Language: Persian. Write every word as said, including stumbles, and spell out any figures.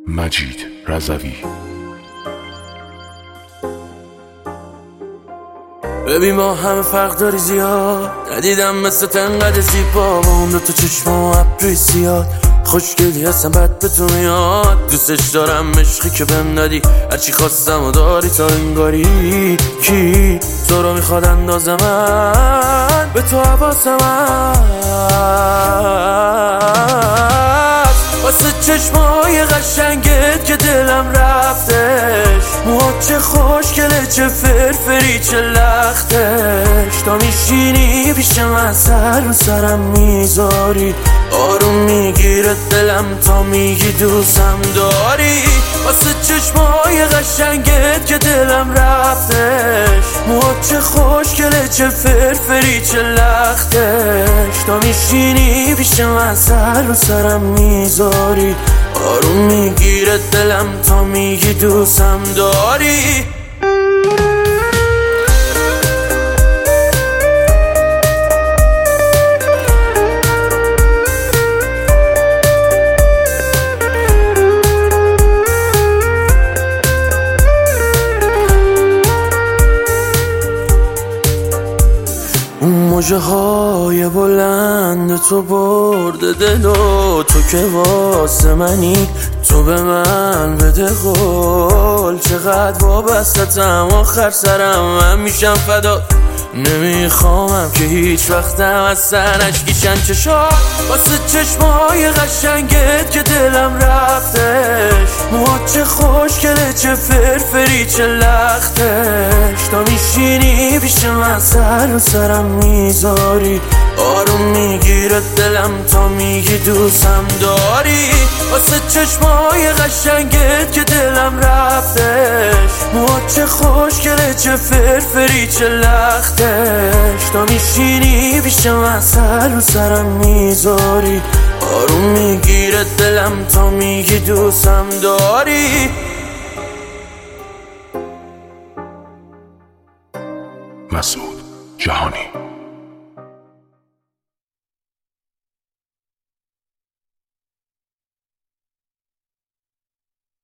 مجید رضوی. ببین ما همه فرق داری زیاد، ندیدم مثل تنقدر زیبا با اون دوتا چشم و ابروی سیاد. خوشگلی هستم بد به تو میاد، دوستش دارم عشقی که بهم دادی، هرچی خواستم و داری تا انگاری. کی تو رو میخواد اندازه من به تو حواسم هست، واسه چشمای قشنگت که دلم رفتش. موها چه خوشگله چه فرفری چه لختش، تا میشینی پیش من سر رو سرم میذاری، آروم میگیره دلم تا میگی دوستم داری. واسه چشمای قشنگت که دلم رفتش، موها چه خوشگله چه فرفری چه لختش، تا میشینی پیش من سر رو سرم میذاری، آروم میگیره دلم تا میگی دوستم داری. اون موجه های بلند تو برده دلو، تو که واسه منی تو به من بده قول. چقدر وابستتم آخر سرم من میشم فدا، نمیخوامم که هیچ وقتم از سر اشکیشن چشات. واسه چشمای قشنگت که دلم رفتش، موها چه خوشگله چه فرفری چه لختش، تا میشینی پیش من سر رو سرم میذاری، آروم میگیره دلم تا میگی دوستم داری. واسه چشمای قشنگت که دلم رفتش، موها چه خوشگله چه فرفری چه لختش، تا میشینی پیش من سر رو سرم میذاری، آروم میگیره دلم تا میگی دوستم داری. مسعود جهانی.